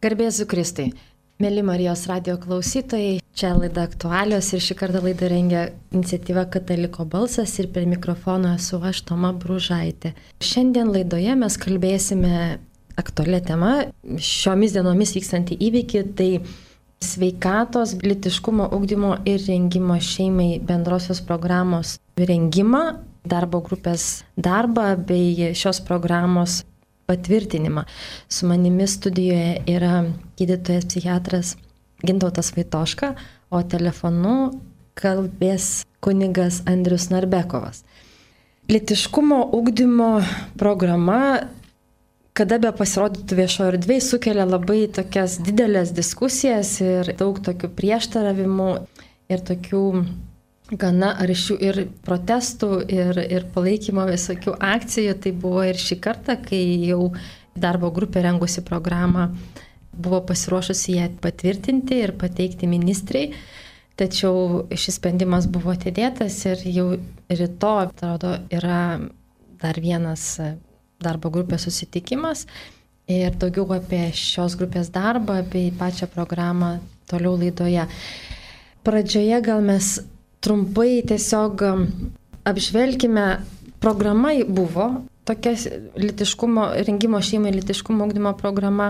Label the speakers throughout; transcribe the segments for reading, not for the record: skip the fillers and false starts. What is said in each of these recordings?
Speaker 1: Garbėsiu Kristui. Mėly Marijos radijo klausytojai, čia laida Aktualios ir šį kartą laidą rengia iniciatyva Kataliko balsas ir prie mikrofono esu aš, Toma Bružaitė. Šiandien laidoje mes kalbėsime aktualią temą, šiomis dienomis vykstantį įvykį, tai sveikatos, lytiškumo ugdymo ir rengimo šeimai bendrosios programos rengimą, darbo grupės darbą bei šios programos patvirtinimą. Su manimi studijoje yra gydytojas psichiatras Gintautas Vaitoška, o telefonu kalbės kunigas Andrius Narbekovas. Lytiškumo ugdymo programa, kada be pasirodytų viešoje erdvėje, sukelia labai tokias didelės diskusijas ir daug tokių prieštaravimų ir tokių gana aršių ir protestų ir palaikymo visokių akcijų. Tai buvo ir šį kartą, kai jau darbo grupė rengusi programą buvo pasiruošusi ją patvirtinti ir pateikti ministrei. Tačiau šis sprendimas buvo atidėtas ir jau rytoj, atrodo, yra dar vienas darbo grupės susitikimas ir daugiau apie šios grupės darbą bei pačią programą toliau laidoje. Pradžioje gal mes trumpai tiesiog apžvelkime, programa buvo tokia lytiškumo, rengimo šeimai lytiškumo ugdymo programa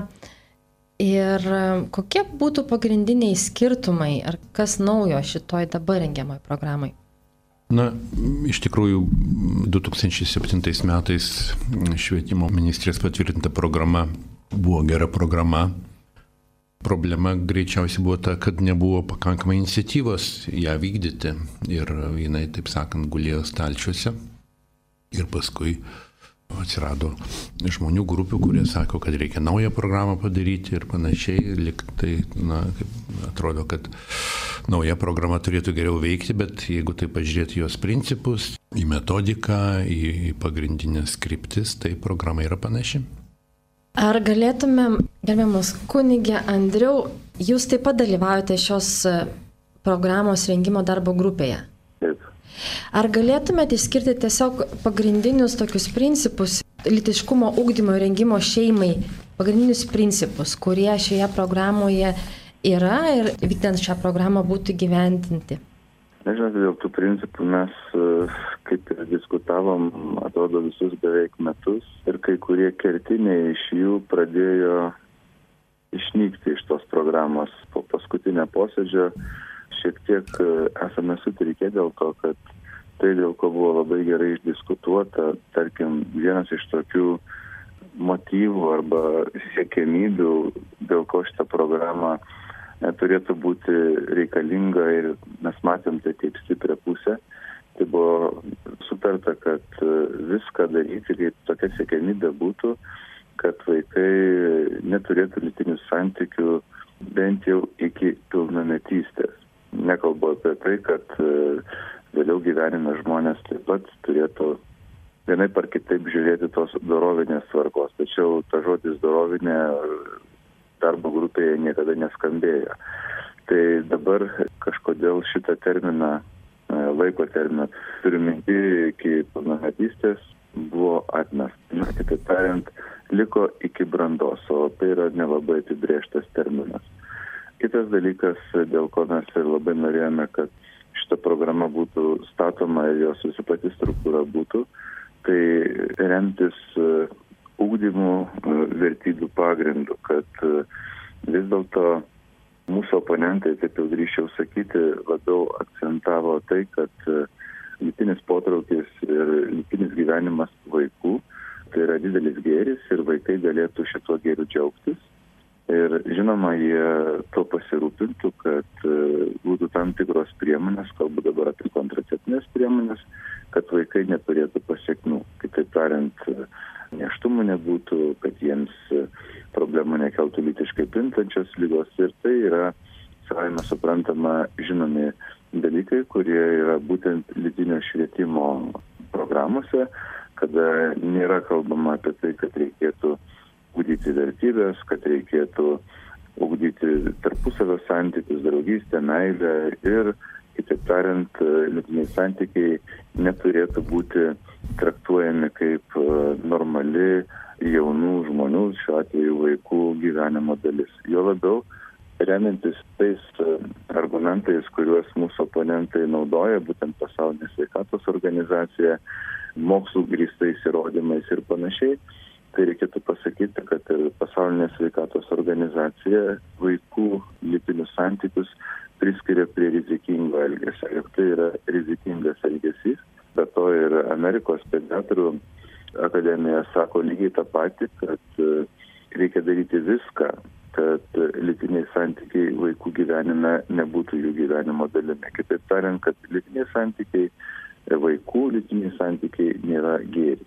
Speaker 1: ir kokie būtų pagrindiniai skirtumai ar kas naujo šitoj dabar rengiamoj programai?
Speaker 2: Na, iš tikrųjų 2007 metais švietimo ministrės patvirtinta programa buvo gera programa. Problema greičiausiai buvo ta, kad nebuvo pakankamai iniciatyvos ją vykdyti ir jinai, taip sakant, gulėjo stalčiuose. Ir paskui atsirado žmonių grupių, kurie sako, kad reikia naują programą padaryti ir panašiai. Lyg tai, atrodo, kad nauja programa turėtų geriau veikti, bet jeigu tai pažiūrėti jos principus, į metodiką, į pagrindinės kryptis, tai programa yra panaši.
Speaker 1: Ar galėtumėm, gerbiamas kunige Andriau, jūs taip pat dalyvaujate šios programos rengimo darbo grupėje?
Speaker 3: Taip.
Speaker 1: Ar galėtumėte išskirti tiesiog pagrindinius tokius principus, lytiškumo ugdymo ir rengimo šeimai, pagrindinius principus, kurie šioje programoje yra ir vykdant šią programą būtų gyvendinti?
Speaker 3: Nežinau, dėl tų principų mes kaip ir diskutavom, atrodo, visus beveik metus ir kai kurie kertiniai iš jų pradėjo išnykti iš tos programos. Po paskutinio posėdžio šiek tiek esame sutrikę dėl to, kad tai, dėl ko buvo labai gerai išdiskutuota, tarkim, vienas iš tokių motyvų arba siekiamybių, dėl ko šitą programą turėtų būti reikalinga ir mes matėm tai kaip stiprią pusę. Tai buvo sutarta, kad viską daryti, kaip tokia siekiamybė būtų, kad vaikai neturėtų lytinių santykių bent jau iki pilnametystės. Nekalbu apie tai, kad vėliau gyvenime žmonės taip pat turėtų vienaip ar kitaip žiūrėti tos dorovinės tvarkos. Tačiau ta žodis dorovinė darbo grupėje niekada neskambėjo. Tai dabar kažkodėl šitą terminą, laiko terminą, turiu minti iki pilnametystės, buvo atmestas. Kitaip tariant, liko iki brandos, o tai yra nelabai apibrėžtas terminas. Kitas dalykas, dėl ko mes ir labai norėjome, kad šita programa būtų statoma ir jos visi pati struktūra būtų, tai remtis ugdymų vertybių pagrindų, kad vis dėlto mūsų oponentai, taip jau drįsčiau sakyti, labiau akcentavo tai, kad lytinis potraukis ir lytinis gyvenimas vaikų tai yra didelis gėris ir vaikai galėtų šituo gėriu džiaugtis. Ir žinoma, jie to pasirūpintų, kad būtų tam tikros priemonės, kalbu dabar apie kontraceptinės priemonės, kad vaikai neturėtų pasekmių. Kitaip tariant, nėštumų nebūtų, kad jiems problemų nekeltų lytiškai plintančios ligos. Ir tai yra savaime suprantama žinomi dalykai, kurie yra būtent lytinio švietimo programuose, kada nėra kalbama apie tai, kad reikėtų ugdyti vertybės, kad reikėtų ugdyti tarpusavio santykius, draugystę, meilę ir, kitaip tariant, lytiniai santykiai neturėtų būti traktuojami kaip normali jaunų žmonių, šiuo atveju vaikų gyvenimo dalis. Jo labiau, remiantis tais argumentais, kuriuos mūsų oponentai naudoja, būtent Pasaulinė sveikatos organizacija, mokslų grįstais įrodymais ir panašiai, tai reikėtų pasakyti, kad Pasaulinė sveikatos organizacija vaikų lytinius santykius priskiria prie rizikingo elgesio. Ir tai yra rizikingas elgesys. Be to ir Amerikos pediatrų akademija sako lygiai tą patį, kad reikia daryti viską, kad lytiniai santykiai vaikų gyvenime nebūtų jų gyvenimo dalimi. Kitaip tariant, kad lytiniai santykiai, vaikų lytiniai santykiai nėra gėris.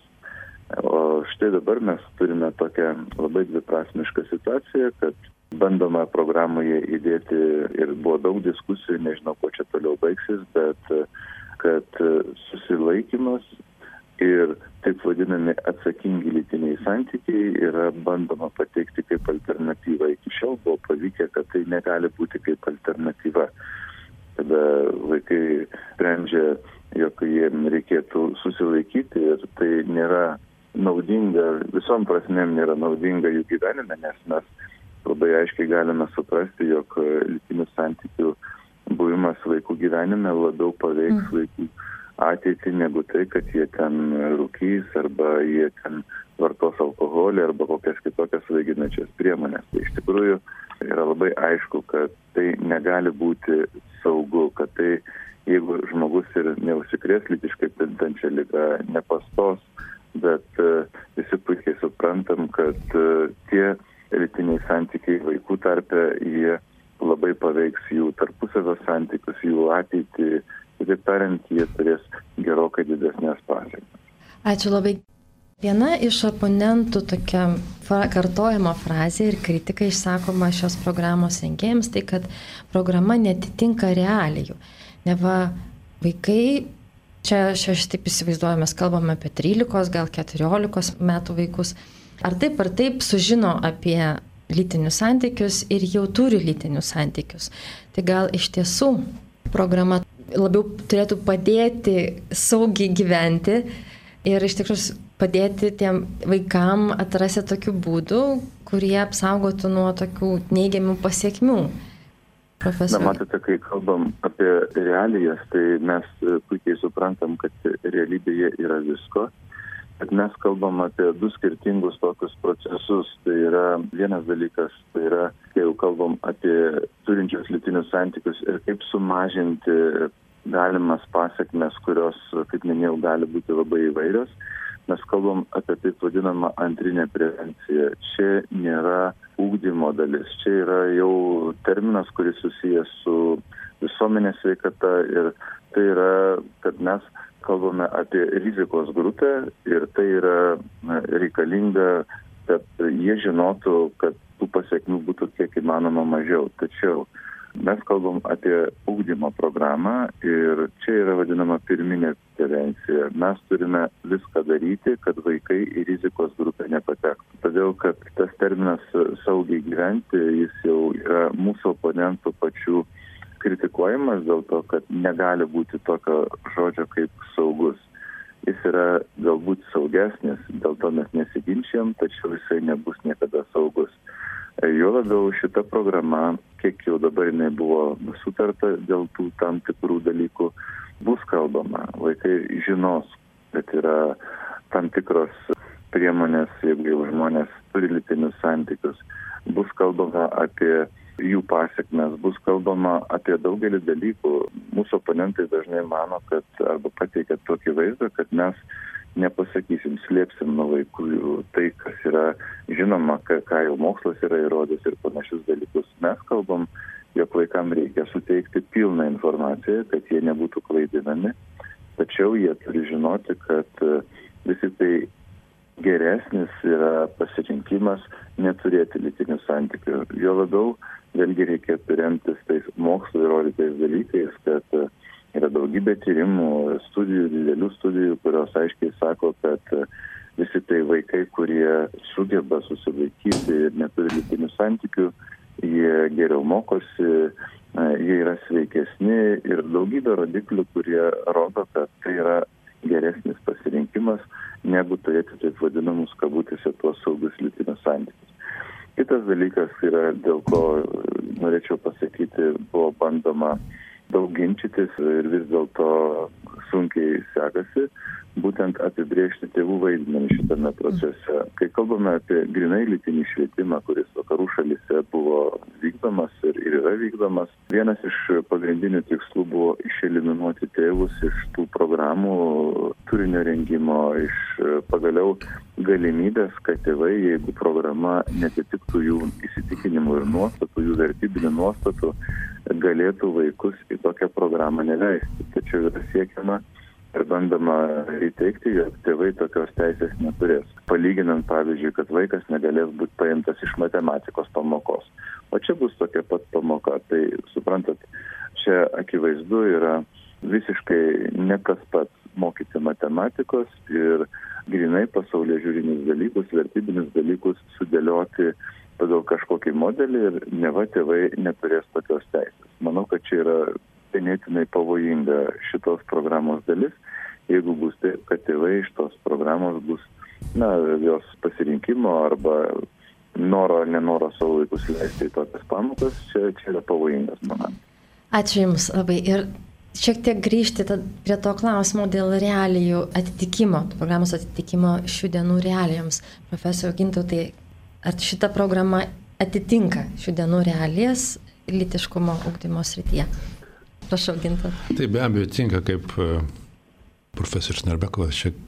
Speaker 3: O štai dabar mes turime tokią labai dviprasmišką situaciją, kad bandoma programoje įdėti ir buvo daug diskusijų, nežinau, ko čia toliau baigsis, bet kad susilaikymas ir taip vadinami atsakingi lytiniai santykiai yra bandoma pateikti kaip alternatyva. Iki šiol buvo pavykę, kad tai negali būti kaip alternatyva. Kada vaikai sprendžia, jog jiems reikėtų susilaikyti ir tai nėra naudinga, visom prasmėm nėra naudinga jų gyvenime, nes mes labai aiškiai galime suprasti, jog lytinių santykių buvimas vaikų gyvenime labiau paveiks vaikų ateitį negu tai, kad jie ten rūkys arba jie ten vartos alkoholį arba kokias kitokias svaiginančias priemonės. Tai iš tikrųjų yra labai aišku, kad tai negali būti saugu, kad tai, jeigu žmogus ir neužsikrės lytiškai plintančią ligą, nepastos, bet visi puikiai suprantam, kad tie lytiniai santykiai vaikų tarpe, jie labai paveiks jų tarpusavio santykius, jų ateitį. Kitaip tariant, jie turės gerokai didesnės pasekmes.
Speaker 1: Ačiū labai. Viena iš oponentų tokia kartojama frazė ir kritika išsakoma šios programos rengėjams, tai kad programa netitinka realijų. Neva vaikai, čia aš taip įsivaizduoju, mes kalbame apie 13, gal 14 metų vaikus, ar taip sužino apie lytinius santykius ir jau turi lytinius santykius. Tai gal iš tiesų programa labiau turėtų padėti saugiai gyventi ir iš tikrųjų padėti tiem vaikam atrasti tokių būdų, kurie apsaugotų nuo tokių neigiamų pasiekmių.
Speaker 3: Na, matote, kai kalbam apie realijas, tai mes puikiai suprantam, kad realybėje yra visko. Bet mes kalbam apie du skirtingus tokius procesus. Tai yra vienas dalykas, tai yra, kai jau kalbam apie turinčius lytinius santykius ir kaip sumažinti galimas pasekmes, kurios, kaip minėjau, gali būti labai įvairios. Mes kalbam apie taip vadinamą antrinę prevenciją. Čia nėra ugdymo dalis. Čia yra jau terminas, kuris susijęs su visuomenės sveikata ir tai yra, kad mes kalbame apie rizikos grupę ir tai yra reikalinga, kad jie žinotų, kad tų pasiekmių būtų kiek įmanoma mažiau. Tačiau mes kalbam apie ugdymo programą ir čia yra vadinama pirminė prevencija. Mes turime viską daryti, kad vaikai į rizikos grupę nepatektų. Todėl, kad tas terminas saugiai gyventi, jis jau yra mūsų oponentų pačių kritikuojamas dėl to, kad negali būti tokio žodžio kaip saugus. Jis yra galbūt saugesnis, dėl to mes nesiginčiam, tačiau jisai nebus niekada saugus. Jo labiau šita programa, kiek jau dabar jinai buvo sutarta dėl tų tam tikrų dalykų, bus kalbama. Vaikai žinos, kad yra tam tikros priemonės, jeigu jau žmonės turi lytinius santykius. Bus kalbama apie jų pasiekmes, bus kalbama apie daugelį dalykų. Mūsų oponentai dažnai mano, kad arba pateikia tokį vaizdą, kad mes nepasakysim, slėpsim nuo vaikų tai, kas yra žinoma, ką jau mokslas yra įrodęs ir panašius dalykus. Mes kalbam, jog vaikam reikia suteikti pilną informaciją, kad jie nebūtų klaidinami, tačiau jie turi žinoti, kad vis tik tai geresnis yra pasirinkimas neturėti lytinių santykių. Jo labiau, vėlgi reikėtų remtis tais mokslo įrodytais dalykais, kad yra daugybė tyrimų, studijų, didelių studijų, kurios aiškiai sako, kad visi tai vaikai, kurie sugeba susilaikyti ir neturi lytinių santykių, jie geriau mokosi, jie yra sveikesni ir daugybė rodiklių, kurie rodo, kad tai yra geresnis pasirinkimas negu turėti taip vadinamus kabutėse tuos saugius lytinius santykius. Kitas dalykas yra, dėl ko norėčiau pasakyti, buvo bandoma daug ginčytis ir vis dėlto sunkiai sekasi, būtent apibrėžti tėvų vaidmenį šitame procese. Kai kalbame apie grynai lytinį švietimą, kuris vakarų šalyse buvo vykdomas ir yra vykdomas, vienas iš pagrindinių tikslų buvo išeliminuoti tėvus iš tų programų turinio rengimo, iš pagaliau galimybės, kad tėvai, jeigu programa netitiktų jų įsitikinimų ir nuostatų, jų vertybinių nuostatų, galėtų vaikus į tokią programą neleisti. Tačiau yra siekiama ir bandoma įteikti, jog tėvai tokios teisės neturės. Palyginant, pavyzdžiui, kad vaikas negalės būti paimtas iš matematikos pamokos. O čia bus tokia pat pamoka. Tai, suprantat, čia akivaizdu yra visiškai ne tas pats mokyti matematikos ir grinai pasaulyje žiūrinius dalykus, vertybinius dalykus sudėlioti pagal kažkokį modelį ir neva tėvai neturės tokios teisės. Manau, kad čia yra ganėtinai pavojinga šitos programos dalis, jeigu bus taip, kad tėvai iš tos programos bus, jos pasirinkimo arba noro ar nenoro savo vaikus leisti į tokias pamokas, čia yra pavojingas momentas.
Speaker 1: Ačiū Jums labai. Ir šiek tiek grįžti prie to klausimo dėl realijų atitikimo, programos atitikimo šių dienų realijoms. Profesoriau Gintautai, ar šita programa atitinka šių dienų realijas lytiškumo ugdymo srityje? Prašau, Gintautai.
Speaker 2: Tai be abejo tinka, kaip profesorius Narbekovas čia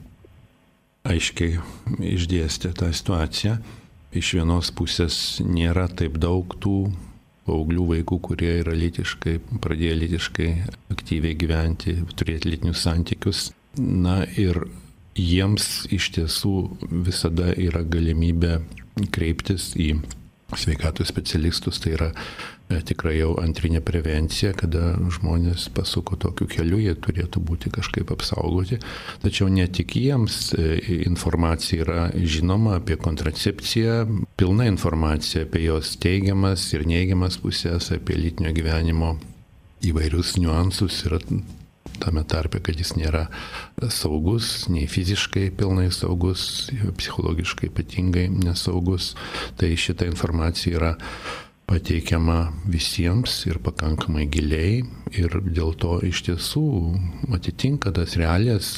Speaker 2: aiškiai išdėstė tą situaciją. Iš vienos pusės nėra taip daug tų paauglių vaikų, kurie yra pradėję lytiškai aktyviai gyventi, turėti lytinius santykius. Na ir jiems iš tiesų visada yra galimybė kreiptis į sveikatos specialistus, tai yra tikrai jau antrinė prevencija, kada žmonės pasuko tokiu keliu, jie turėtų būti kažkaip apsaugoti. Tačiau ne tik jiems informacija yra žinoma apie kontracepciją, pilna informacija apie jos teigiamas ir neigiamas pusės, apie lytinio gyvenimo įvairius niuansus yra tame tarpe, kad jis nėra saugus, nei fiziškai pilnai saugus, psichologiškai ypatingai nesaugus. Tai šita informacija yra pateikiama visiems ir pakankamai giliai ir dėl to iš tiesų atitinka tas realijas,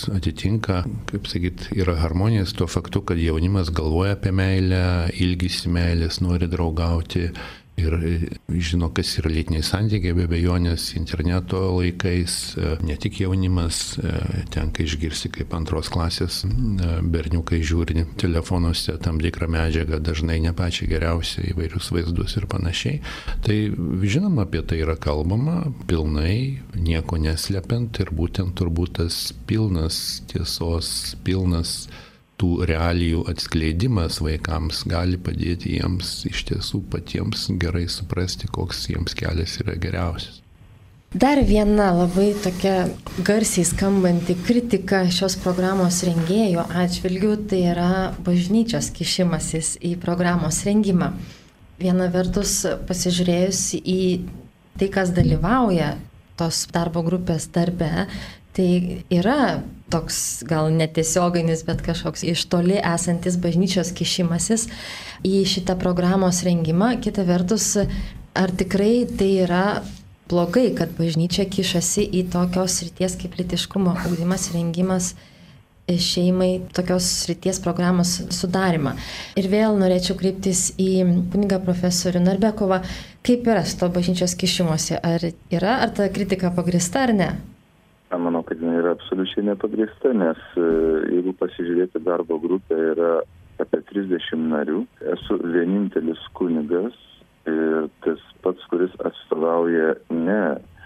Speaker 2: yra harmonija su tuo faktu, kad jaunimas galvoja apie meilę, ilgisi meilės, nori draugauti ir žino, kas yra lytiniai santykiai, be abejonės interneto laikais, ne tik jaunimas, tenka išgirsti kaip 2 klasės berniukai žiūri telefonuose tam tikrą medžiagą, dažnai ne pačią geriausią, įvairius vaizdus ir panašiai. Tai žinoma, apie tai yra kalbama pilnai, nieko neslepiant ir būtent turbūt tas pilnas tiesos, pilnas tų realijų atskleidimas vaikams gali padėti jiems iš tiesų patiems gerai suprasti, koks jiems kelias yra geriausias.
Speaker 1: Dar viena labai tokia garsiai skambanti kritika šios programos rengėjų atžvilgių, tai yra bažnyčios kišimasis į programos rengimą. Viena vertus, pasižiūrėjus į tai, kas dalyvauja tos darbo grupės darbe, tai yra toks gal netiesioginis, bet kažkoks iš toli esantis bažnyčios kišimasis į šitą programos rengimą. Kita vertus, ar tikrai tai yra blogai, kad bažnyčia kišasi į tokios srities kaip lytiškumo ugdymas, rengimas šeimai, tokios srities programos sudarimą. Ir vėl norėčiau kreiptis į kunigą profesorių Narbekovą. Kaip yra su to bažnyčios kišimuose? Ar ta kritika pagrįsta ar ne?
Speaker 3: Manau, kad jinai yra absoliučiai nepagrįsta, nes jeigu pasižiūrėti darbo grupę, yra apie 30 narių. Esu vienintelis kunigas ir tas pats, kuris atstovauja ne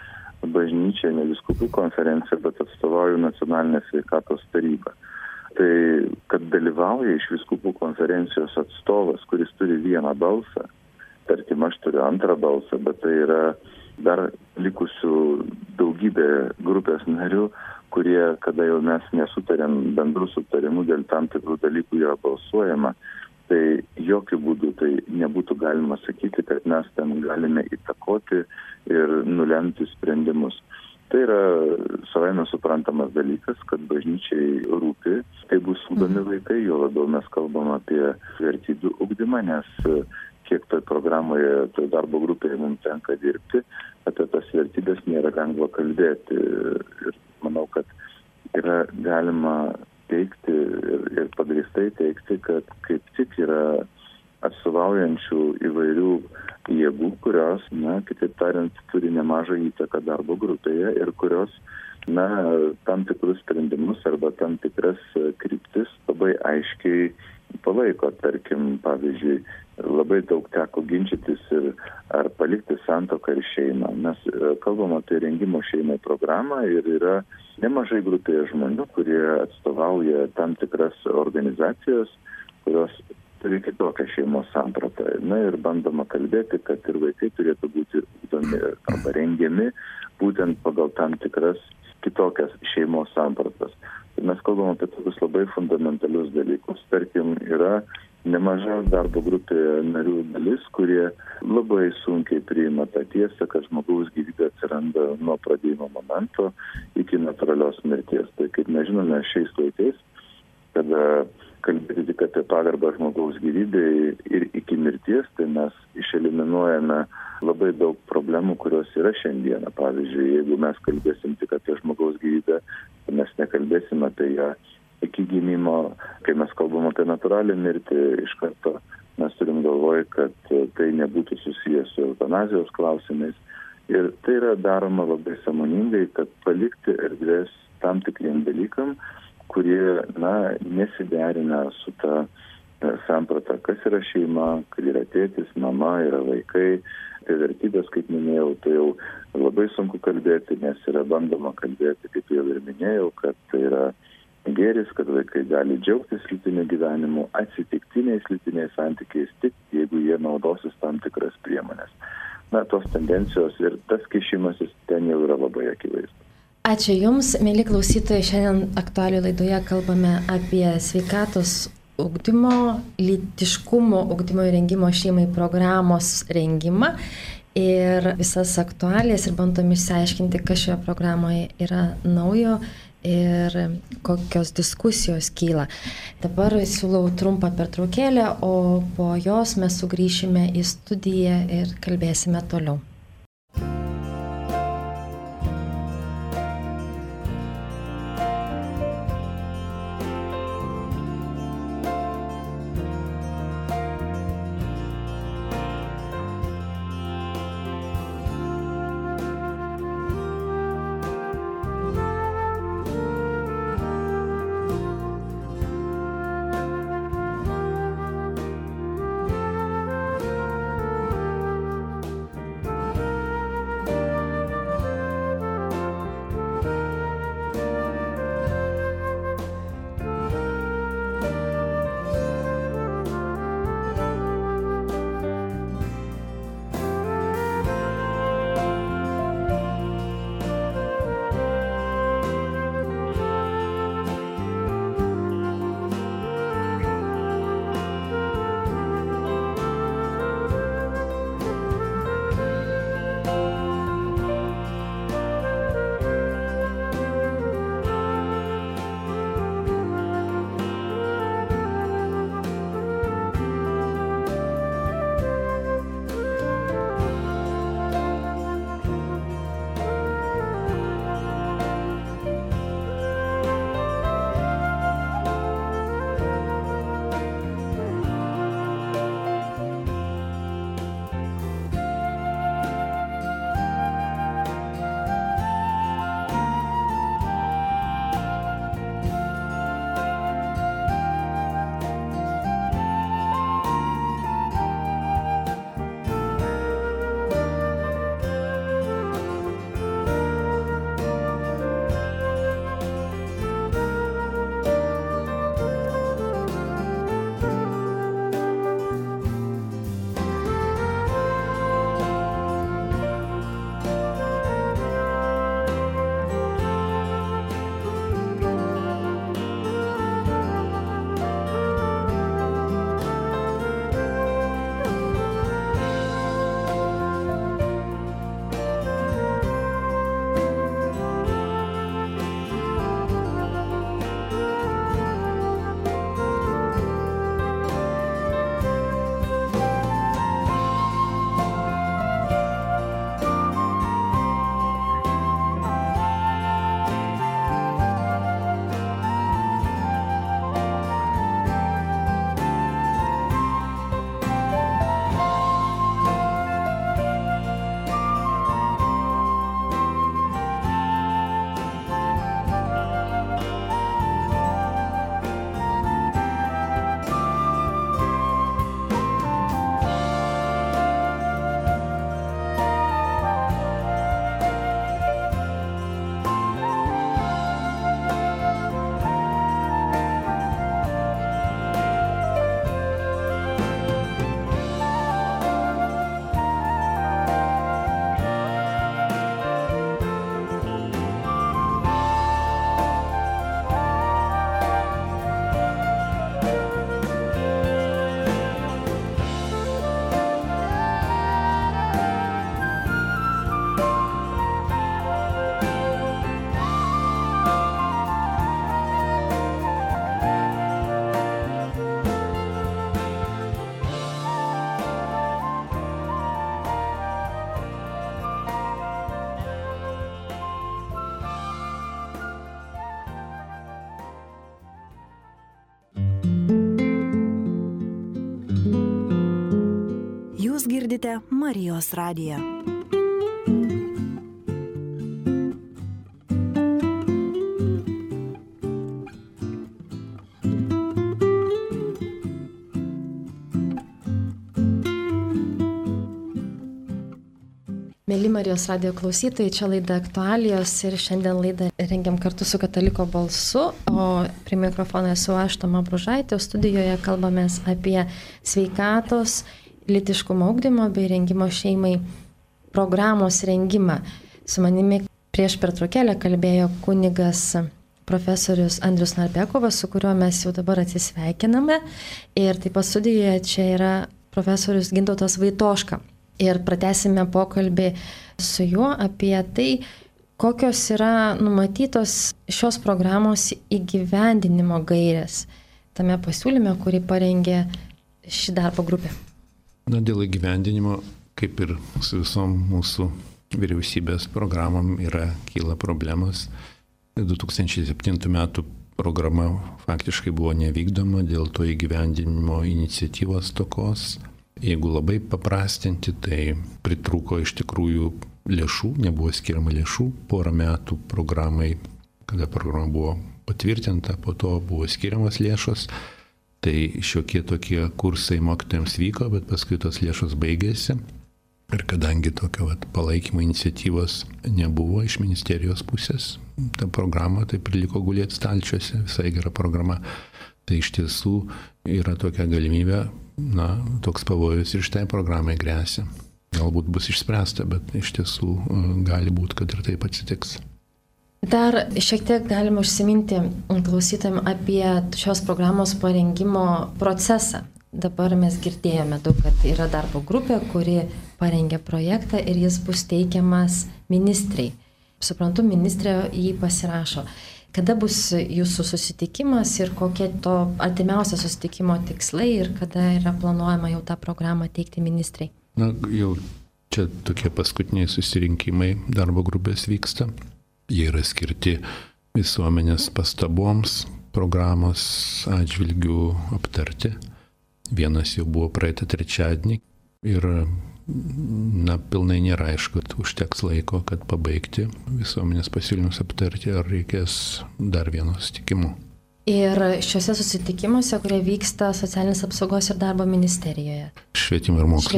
Speaker 3: bažnyčią, ne vyskupų konferenciją, bet atstovauju nacionalinę sveikatos tarybą. Tai, kad dalyvauja iš vyskupų konferencijos atstovas, kuris turi 1 balsą, tarkim, aš turiu 2 balsą, bet tai yra dar likusių daugybė grupės narių, kurie, kada jau mes nesutarėm bendrų sutarimų dėl tam tikrų dalykų yra balsuojama, tai jokių būdų tai nebūtų galima sakyti, kad mes ten galime įtakoti ir nulemti sprendimus. Tai yra savaime suprantamas dalykas, kad bažnyčiai rūpi, tai bus ugdomi vaikai, jo labiau mes kalbam apie vertybių ugdymą, nes kiek toj programoje, toj darbo grupėje mums tenka dirbti, apie tas vertybės nėra lengva kalbėti. Ir manau, kad yra galima teikti ir pagrįstai teikti, kad kaip tik yra atstovaujančių įvairių jėgų, kurios, kitaip tariant, turi nemažą įtaką darbo grupėje ir kurios, tam tikrus sprendimus arba tam tikras kryptis labai aiškiai palaiko. Tarkim, pavyzdžiui, labai daug teko ginčytis ar palikti santuoką ir šeimą. Mes kalbam apie rengimo šeimai programą ir yra nemažai grupėje žmonių, kurie atstovauja tam tikras organizacijas, kurios turi kitokią šeimos sampratą. Ir bandoma kalbėti, kad ir vaikai turėtų būti ugdomi arba rengiami būtent pagal tam tikras kitokias šeimos sampratas. Ir mes kalbam apie tokius labai fundamentalius dalykus. Tarkim, yra nemaža darbo grupėje narių dalis, kurie labai sunkiai priima tą tiesą, kad žmogaus gyvybė atsiranda nuo pradėjimo momento iki natūralios mirties. Tai kaip mes žinome šiais laikais, kada kalbėti tik apie pagarbą žmogaus gyvybei ir iki mirties, tai mes išeliminuojame labai daug problemų, kurios yra šiandieną. Pavyzdžiui, jeigu mes kalbėsim tik apie žmogaus gyvybę, tai mes nekalbėsim apie ją iki gimimo. Kai mes kalbam apie natūralią mirtį, iš karto mes turim galvoj, kad tai nebūtų susijęs su eutanazijos klausimais. Ir tai yra daroma labai sąmoningai, kad palikti erdvės tam tikriem dalykam, kurie, nesiderina su ta samprata, kas yra šeima, kad yra tėtis, mama, yra vaikai. Tai vertybės, kaip minėjau, tai jau labai sunku kalbėti, nes yra bandoma kalbėti, kaip jau ir minėjau, kad tai yra gėris, kad vaikai gali džiaugtis lytiniu gyvenimu, atsitiktiniais lytiniais santykiais, tik jeigu jie naudosis tam tikras priemonės. Tos tendencijos ir tas kišimasis ten jau yra labai akivaizdus.
Speaker 1: Ačiū Jums, mėly klausytojai, šiandien aktualių laidoje kalbame apie sveikatos ugdymo, lytiškumo ugdymo ir rengimo šeimai programos rengimą ir visas aktualijas ir bandom išsiaiškinti, kas šioje programoje yra naujo ir kokios diskusijos kyla. Dabar siūlau trumpą pertraukėlę, o po jos mes sugrįšime į studiją ir kalbėsime toliau.
Speaker 4: girdite Marijos radiją.
Speaker 1: Mėly Marijos radijo klausytojai, čia laida Aktualijos ir šiandien laidą rengiam kartu su Kataliko balsu, o prie mikrofono esu aš, Toma Bružaitė, studijoje kalbamės apie sveikatos, lytiškumo ugdymo bei rengimo šeimai programos rengimą. Su manimi prieš pertraukėlę kalbėjo kunigas profesorius Andrius Narbekovas, su kuriuo mes jau dabar atsisveikiname, ir taip pat studijoje čia yra profesorius Gintautas Vaitoška. Ir pratęsime pokalbį su juo apie tai, kokios yra numatytos šios programos įgyvendinimo gairės tame pasiūlyme, kurį parengė ši darbo grupė.
Speaker 2: Dėl įgyvendinimo, kaip ir su visom mūsų vyriausybės programom, kyla problemas. 2007 metų programa faktiškai buvo nevykdoma dėl to įgyvendinimo iniciatyvos stokos. Jeigu labai paprastinti, tai pritrūko iš tikrųjų lėšų, nebuvo skiriama lėšų. Porą metų programai, kada programa buvo patvirtinta, po to buvo skiriamas lėšos. Tai šiokie tokie kursai mokytojams vyko, bet paskui tos lėšos baigėsi. Ir kadangi tokio palaikymo iniciatyvos nebuvo iš ministerijos pusės, ta programa taip ir liko gulėti stalčiuose, visai gera programa. Tai iš tiesų yra tokia galimybė, toks pavojus ir šitai programai gresia. Galbūt bus išspręsta, bet iš tiesų gali būti, kad ir taip atsitiks.
Speaker 1: Dar šiek tiek galime užsiminti klausytojams apie šios programos parengimo procesą. Dabar mes girdėjome daug, kad yra darbo grupė, kuri parengė projektą ir jis bus teikiamas ministrei. Suprantu, ministrė jį pasirašo. Kada bus jūsų susitikimas ir kokie to artimiausio susitikimo tikslai ir kada yra planuojama jau tą programą teikti ministrei?
Speaker 2: Jau čia tokie paskutiniai susirinkimai darbo grupės vyksta. Jie yra skirti visuomenės pastaboms, programos atžvilgių aptarti. Vienas jau buvo praeitą trečiadienį ir pilnai nėra aišku, kad užteks laiko, kad pabaigti visuomenės pasiūlymus aptarti, ar reikės dar vieno susitikimo.
Speaker 1: Ir šiuose susitikimuose, kurie vyksta Socialinės apsaugos ir darbo ministerijoje.
Speaker 2: Švietimo ir mokslo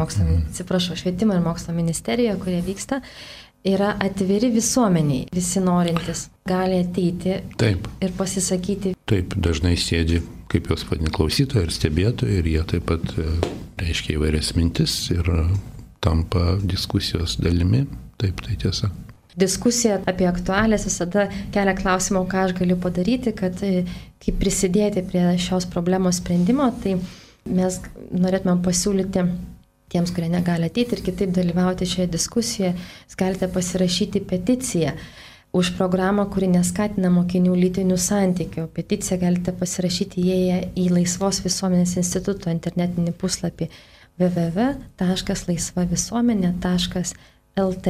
Speaker 1: ministerijoje, kurie vyksta, yra atviri visuomeniai. Visi norintys gali ateiti.
Speaker 2: Taip.
Speaker 1: Ir pasisakyti.
Speaker 2: Taip, dažnai sėdi, kaip jos vadina, klausytojai ir stebėtojai, ir jie taip pat reiškia įvairias mintis ir tampa diskusijos dalimi. Taip, tai tiesa.
Speaker 1: Diskusija apie aktualijas visada kelia klausimą, ką aš galiu padaryti, kad kaip prisidėti prie šios problemos sprendimo. Tai mes norėtumėm pasiūlyti tiems, kurie negali ateiti ir kitaip dalyvauti šioje diskusijoje, jūs galite pasirašyti peticiją už programą, kuri neskatina mokinių lytinių santykių. Peticiją galite pasirašyti įėję į Laisvos visuomenės instituto internetinį puslapį www.laisvavisuomenė.lt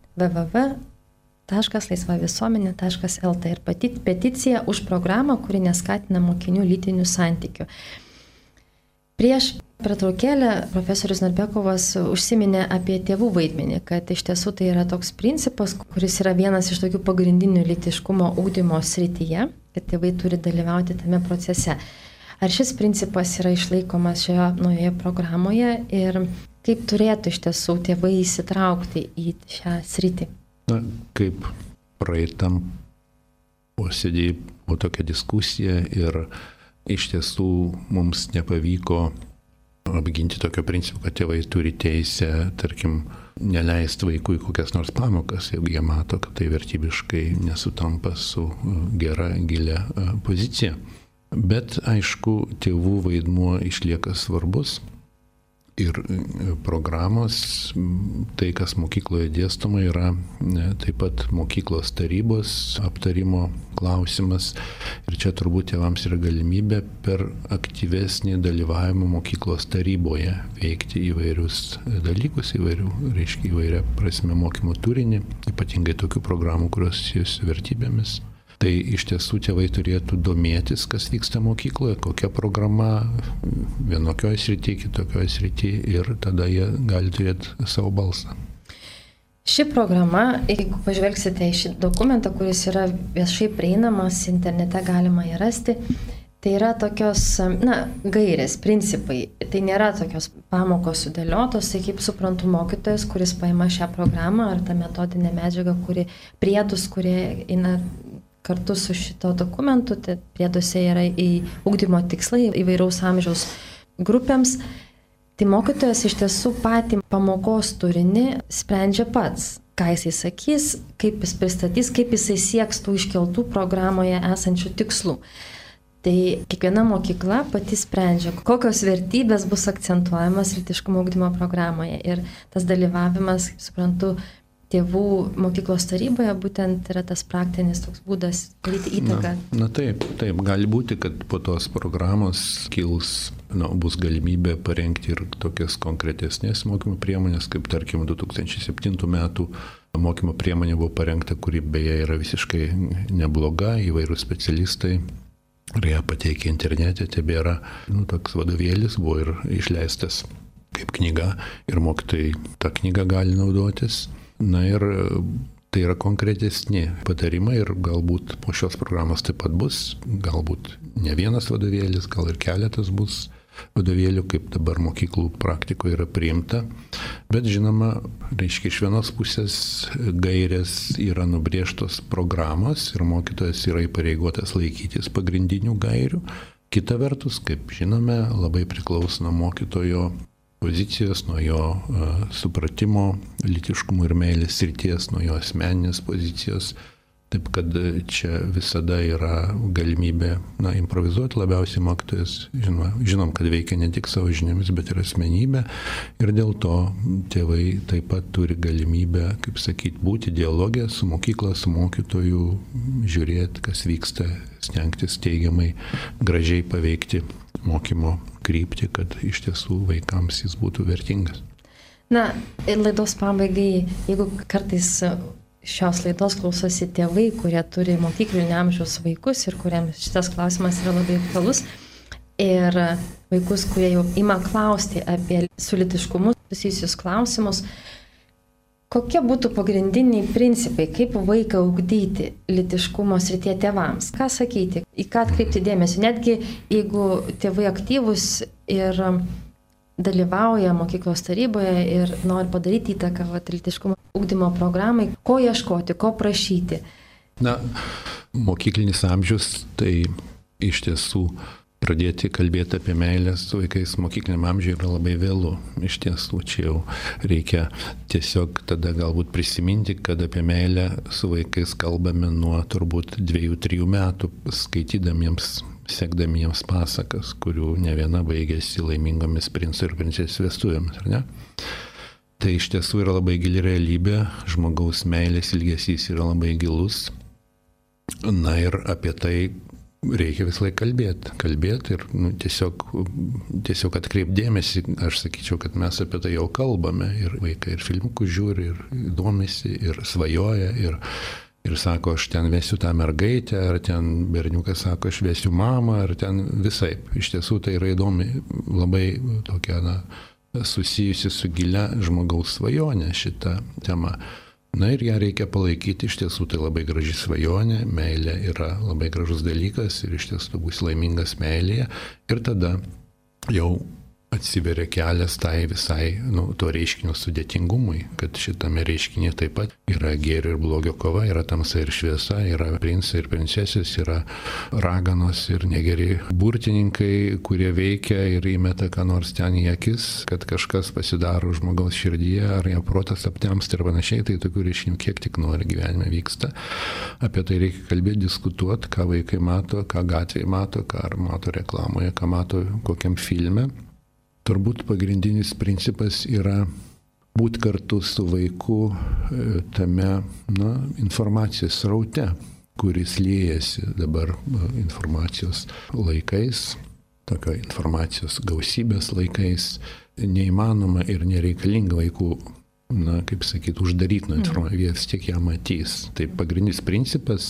Speaker 1: www.laisvavisuomenė.lt ir peticija už programą, kuri neskatina mokinių lytinių santykių. Prieš pertraukėlę profesorius Narbekovas užsiminė apie tėvų vaidmenį, kad iš tiesų tai yra toks principas, kuris yra vienas iš tokių pagrindinių lytiškumo ugdymo srityje, kad tėvai turi dalyvauti tame procese. Ar šis principas yra išlaikomas šioje naujoje programoje ir kaip turėtų iš tiesų tėvai įsitraukti į šią sritį?
Speaker 2: Kaip praeitam posėdėje buvo tokia diskusija ir iš tiesų mums nepavyko apginti tokio principo, kad tėvai turi teisę, tarkim, neleisti vaikui kokias nors pamokas, jeigu jie mato, kad tai vertybiškai nesutampa su gera, gilia pozicija. Bet, aišku, tėvų vaidmuo išlieka svarbus. Ir programos, tai kas mokykloje dėstoma, yra taip pat mokyklos tarybos aptarimo klausimas. Ir čia turbūt tėvams yra galimybė per aktyvesnį dalyvavimą mokyklos taryboje veikti įvairius dalykus, įvairia prasme mokymo turinį, ypatingai tokių programų, kurios susijus su vertybėmis. Tai iš tiesų tėvai turėtų domėtis, kas vyksta mokykloje, kokia programa vienokioje srityje, kitokioje srityje ir tada jie gali turėti savo balsą.
Speaker 1: Ši programa, jeigu pažvelgsite į šį dokumentą, kuris yra viešai prieinamas, internete galima jį rasti, tai yra tokios, gairės, principai. Tai nėra tokios pamokos sudėliotos, tai kaip suprantu mokytojas, kuris paima šią programą ar tą metodinę medžiagą, priedus, kurie eina kartu su šito dokumentu, tai prieduose yra į ugdymo tikslai įvairaus amžiaus grupėms. Tai mokytojas iš tiesų patį pamokos turinį sprendžia pats, ką jisai sakys, kaip jis pristatys, kaip jisai sieks tų iškeltų programoje esančių tikslų. Tai kiekviena mokykla pati sprendžia, kokios vertybės bus akcentuojamas lytiškumo ugdymo programoje. Ir tas dalyvavimas, kaip suprantu, tėvų mokyklos taryboje būtent yra tas praktinis toks būdas daryti įtaką.
Speaker 2: Na taip, gali būti, kad po tos programos bus galimybė parengti ir tokias konkretesnės mokymo priemonės, kaip tarkim 2007 metų mokymo priemonė buvo parengta, kuri beje yra visiškai nebloga, įvairūs specialistai ir ją pateikė internete, tebėra toks vadovėlis, buvo ir išleistas kaip knyga ir mokytojai tą knygą gali naudotis. Na ir tai yra konkretesni patarimai ir galbūt po šios programos taip pat bus, galbūt ne vienas vadovėlis, gal ir keletas bus vadovėlių, kaip dabar mokyklų praktikoje yra priimta. Bet žinoma, iš vienos pusės gairės yra nubrėžtos programos ir mokytojas yra įpareigotas laikytis pagrindinių gairių. Kita vertus, kaip žinome, labai priklauso nuo mokytojo pozicijos, nuo jo supratimo lytiškumo ir meilės srities, nuo jo asmeninės pozicijos. Taip kad čia visada yra galimybė improvizuoti, labiausiai mokytojas žinom, kad veikia ne tik savo žiniomis, bet ir asmenybė. Ir dėl to tėvai taip pat turi galimybę, būti dialogė su mokykla, su mokytoju, žiūrėti, kas vyksta, stengtis teigiamai, gražiai paveikti mokymo kryptį, kad iš tiesų vaikams jis būtų vertingas.
Speaker 1: Ir laidos pabaigai, jeigu kartais šios laidos klausosi tėvai, kurie turi mokyklinio amžiaus vaikus ir kuriems šitas klausimas yra labai aktualus, ir vaikus, kurie jau ima klausti apie su lytiškumu susijusius klausimus, kokie būtų pagrindiniai principai, kaip vaiką ugdyti lytiškumo srityje tėvams? Ką sakyti, į ką atkreipti dėmesį? Netgi jeigu tėvai aktyvūs ir dalyvauja mokyklos taryboje ir nori padaryti įtaką lytiškumo ugdymo programai, ko ieškoti, ko prašyti?
Speaker 2: Mokyklinis amžius, tai iš tiesų pradėti kalbėti apie meilę su vaikais mokykliniam amžiui yra labai vėlu. Iš tiesų, čia jau reikia tiesiog tada galbūt prisiminti, kad apie meilę su vaikais kalbame nuo turbūt 2-3 metų, skaitydamiems, sekdami jiems pasakas, kurių ne viena baigėsi laimingomis princo ir princesės vestuvėmis, ar ne? Tai iš tiesų yra labai gili realybė, žmogaus meilės ilgesys yra labai gilus. Na ir apie tai reikia visą laiką kalbėti ir tiesiog atkreipdėmėsi, aš sakyčiau, kad mes apie tai jau kalbame ir vaikai ir filmukus žiūri, ir domisi, ir svajoja, ir sako, aš ten vesiu tą mergaitę, ar ten berniukas sako, aš vesiu mamą, ar ten visaip. Iš tiesų tai yra įdomi, labai tokia susijusi su gilia žmogaus svajonė šita tema. Na ir ją reikia palaikyti, iš tiesų tai labai graži svajonė, meilė yra labai gražus dalykas ir iš tiesų būsi laimingas meilėje ir tada jau atsiveria kelias tai visai to reiškinio sudėtingumui, kad šitame reiškinyje taip pat yra gėrio ir blogio kova, yra tamsa ir šviesa, yra princai ir princesės, yra raganos ir negeri burtininkai, kurie veikia ir įmeta ką nors ten į akis, kad kažkas pasidaro žmogaus širdyje, ar jo protas aptemsta ir panašiai, tai tokių reiškinių kiek tik nori gyvenime vyksta. Apie tai reikia kalbėti, diskutuoti, ką vaikai mato, ką gatvėje mato, ką mato reklamoje, ką mato kokiam filme. Turbūt pagrindinis principas yra būti kartu su vaiku tame informacijos sraute, kuris liejasi dabar informacijos laikais, tokio informacijos gausybės laikais. Neįmanoma ir nereikalinga vaikų, uždaryti nuo informacijos, jie vis tiek ją matys. Tai pagrindinis principas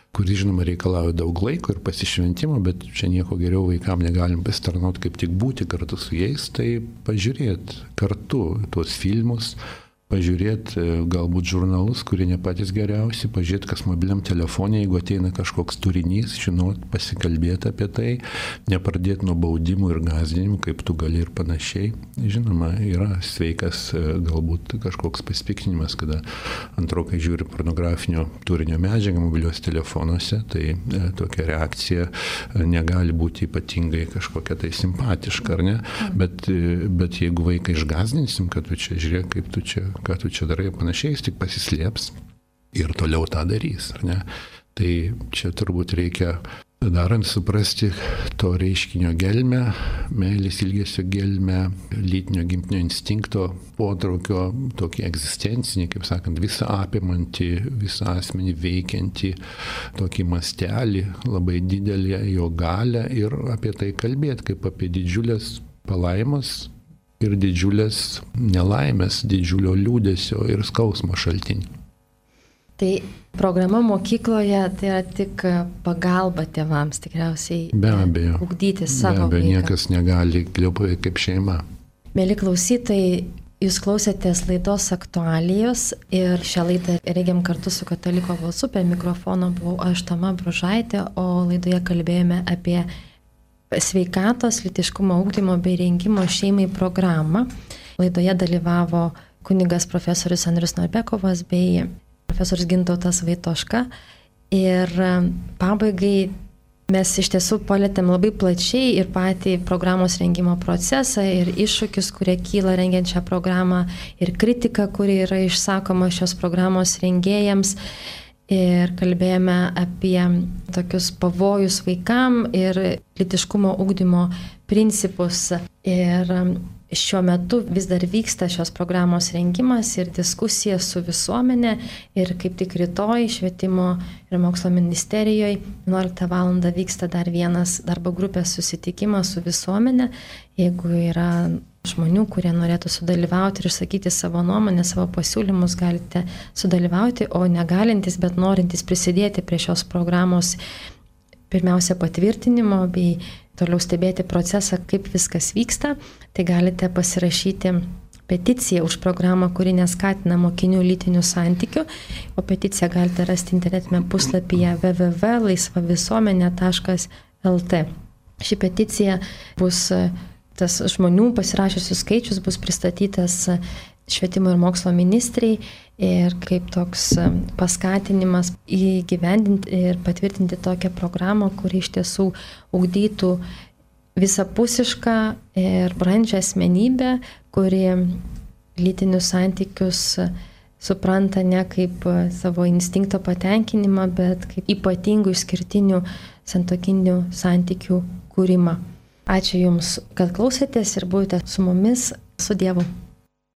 Speaker 2: kuris, žinoma, reikalauja daug laiko ir pasišventimo, bet čia nieko geriau vaikam negalim pasitarnauti, kaip tik būti kartu su jais, tai pažiūrėti kartu tuos filmus, pažiūrėti galbūt žurnalus, kurie ne patys geriausi, pažiūrėti, kas mobiliam telefonė, jeigu ateina kažkoks turinys, žinot, pasikalbėti apie tai, nepradėti nuo baudimų ir gąsdinimų, kaip tu gali ir panašiai. Žinoma, yra sveikas galbūt kažkoks pasipiktinimas, kada antrokai žiūri pornografinio turinio medžiagą mobiliuose telefonuose, tai tokia reakcija negali būti ypatingai kažkokia tai simpatiška, ar ne? Bet jeigu vaiką išgąsdinsim, kad tu čia žiūrėk, kaip tu čia, ką tu čia darai, panašiai, jis tik pasislėps ir toliau tą darys, ar ne? Tai čia turbūt reikia darant suprasti to reiškinio gelmę, meilės ilgesio gelmę, lytinio gimtinio instinkto potraukio, tokį egzistencinį, kaip sakant, visą apimantį, visą asmenį veikiantį, tokį mastelį, labai didelį jo galę ir apie tai kalbėti, kaip apie didžiulės palaimas ir didžiulės nelaimės, didžiulio liūdesio ir skausmo šaltinį.
Speaker 1: Tai programa mokykloje tai yra tik pagalba tėvams tikriausiai.
Speaker 2: Be abejo.
Speaker 1: Ugdyti savo vaiką.
Speaker 2: Be abejo, niekas negali kliupai kaip šeima.
Speaker 1: Mėly klausytojai, jūs klausėtės laidos aktualijos ir šią laidą rengėm kartu su Kataliko balsu. Prie mikrofono buvau aš, Toma Bružaitė, o laidoje kalbėjome apie sveikatos, lytiškumo ugdymo bei rengimo šeimai programą. Laidoje dalyvavo kunigas profesorius Andrius Norbekovas bei profesorius Gintautas Vaitoška. Ir pabaigai mes iš tiesų palėtėm labai plačiai ir patį programos rengimo procesą, ir iššūkius, kurie kyla rengiant šią programą, ir kritiką, kuri yra išsakoma šios programos rengėjams. Ir kalbėjome apie tokius pavojus vaikam ir lytiškumo ugdymo principus. Ir šiuo metu vis dar vyksta šios programos rengimas ir diskusija su visuomenė. Ir kaip tik rytoj Švietimo ir mokslo ministerijoje 11 val. Vyksta dar vienas darbo grupės susitikimas su visuomenė. Jeigu yra žmonių, kurie norėtų sudalyvauti ir išsakyti savo nuomonę, savo pasiūlymus, galite sudalyvauti, o negalintis, bet norintis prisidėti prie šios programos pirmiausia patvirtinimo bei toliau stebėti procesą, kaip viskas vyksta, tai galite pasirašyti peticiją už programą, kuri neskatina mokinių lytinių santykių, o peticiją galite rasti internetinėme puslapyje www.laisvavisuomenė.lt. Ši peticija bus, tas žmonių pasirašiusių skaičius bus pristatytas Švietimo ir mokslo ministrai ir kaip toks paskatinimas įgyvendinti ir patvirtinti tokią programą, kuri iš tiesų ugdytų visapusišką ir brandžią asmenybę, kuri lytinius santykius supranta ne kaip savo instinkto patenkinimą, bet kaip ypatingų išskirtinių santuokinių santykių kūrimą. Ačiū Jums, kad klausėtės ir buvote su mumis. Su Dievu.